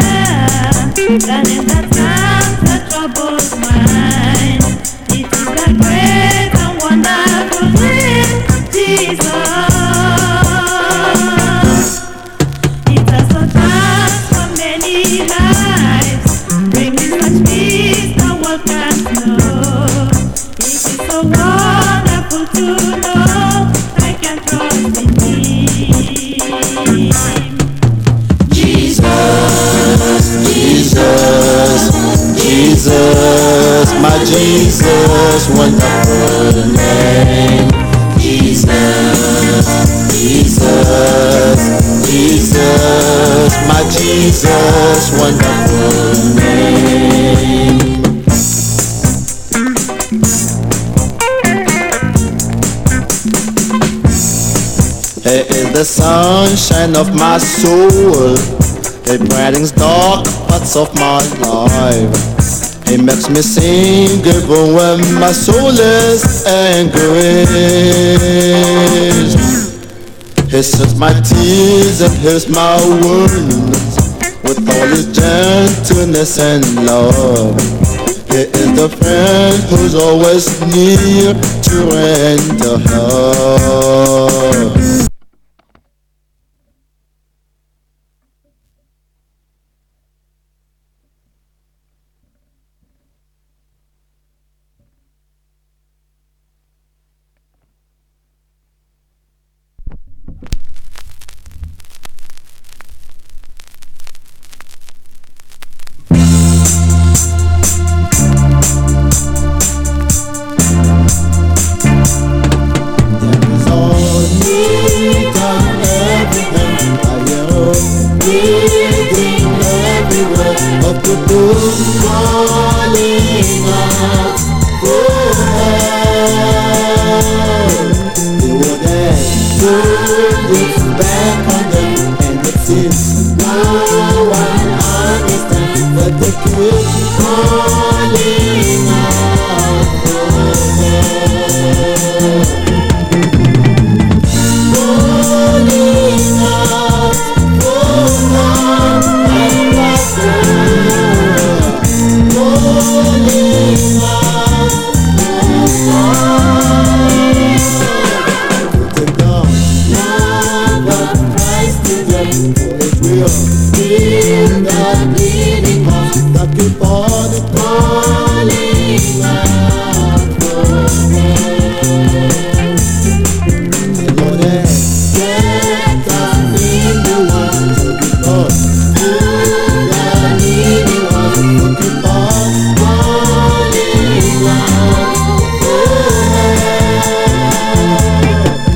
Than in the times that troubles mine. It is the great and wonderful name, Jesus. It has so transformed many lives, bringing such peace the world can't know. It is so wonderful to know I can trust in Him. Jesus, my Jesus, wonderful name. Jesus, my Jesus, wonderful name. He is the sunshine of my soul. It brightens dark parts of my life. It makes me sing even when my soul is angry. He sets my tears and hears my wounds with all his gentleness and love. He is the friend who's always near to render help. No one understands, but the good